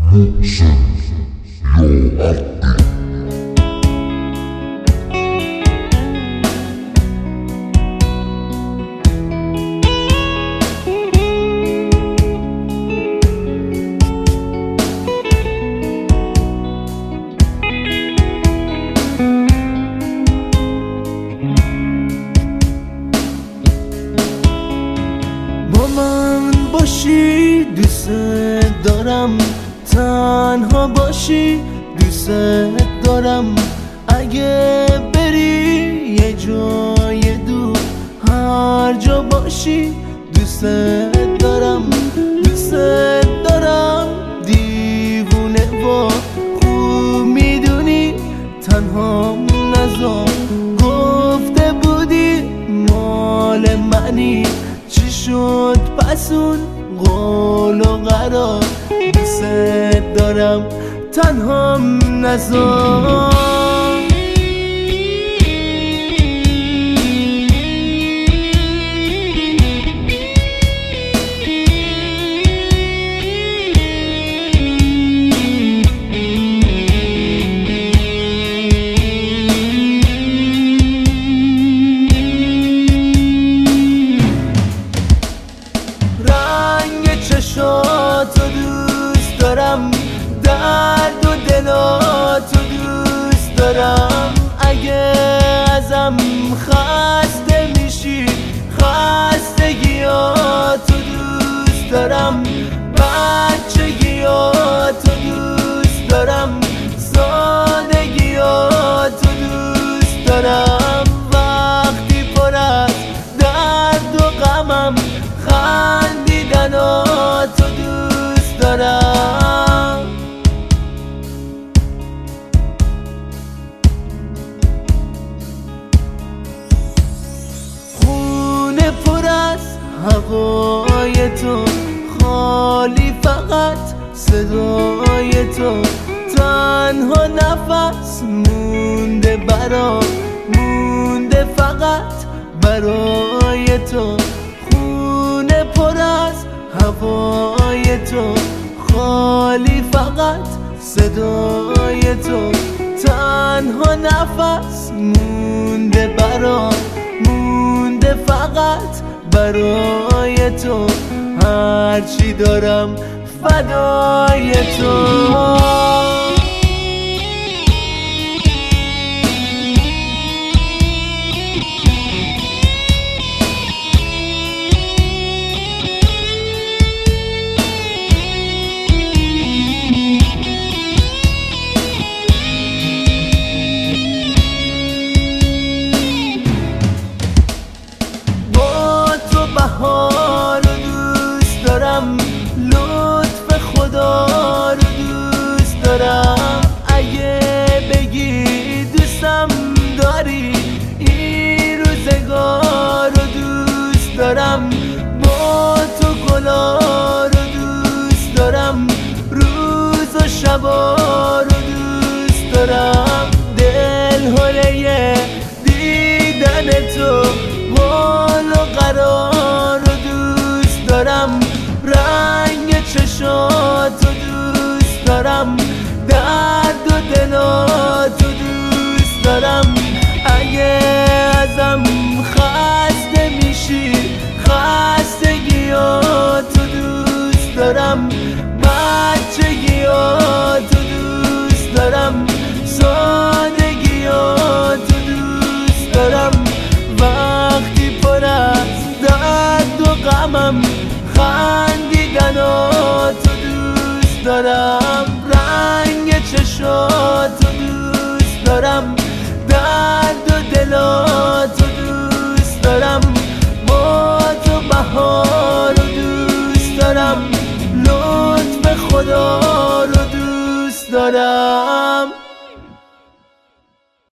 محسن یا عبدی. با من باشی دوست دارم، تنها باشی دوست دارم. اگه بری یه جای دور، هر جا باشی دوست دارم. دوست دارم دیوونه و خوب میدونی، تنها نذار. گفته بودی مال منی، چی شد پس اون قول و قرار؟ دوست دارم تنها نذار. چشاتو دوست دارم، درد و دلاتو دوست دارم. اگه ازم خسته میشی، خستگیاتو دوست دارم. بچگیاتو دوست دارم، سادگیاتو دوست دارم. وقتی پر از درد و غمم، خندیدناتو دوست دارم. خونه پر از هوای تو، خالی فقط صدای تو. تنها نفس مونده برام، مونده فقط برای تو. خونه پر از هوای تو، خالی فقط صدای تو. تنها نفس مونده برام، مونده فقط برای تو. هرچی دارم فدای تو. بهار رو دوست دارم، لطف خدا رو دوست دارم. اگه بگی دوستم داری، این روزگار رو دوست دارم. با تو گلا رو دوست دارم، روز و شبا رو دوست دارم. دل هوله دیدن تو، قول و قرار رو دوست دارم. رنگ چشاتو دوست دارم، درد و دلاتو دوست دارم. اگه ازم خسته میشی، خستگیاتو دوست دارم. بچگیاتو دوست دارم، سادگیاتو دوست دارم. وقتی پر از درد و غمم، خندیدناتو دوست دارم. رنگ چشاتو دوست دارم، درد و دلاتو دوست دارم. با تو بهار رو دوست دارم، لطف خدا رو دوست دارم.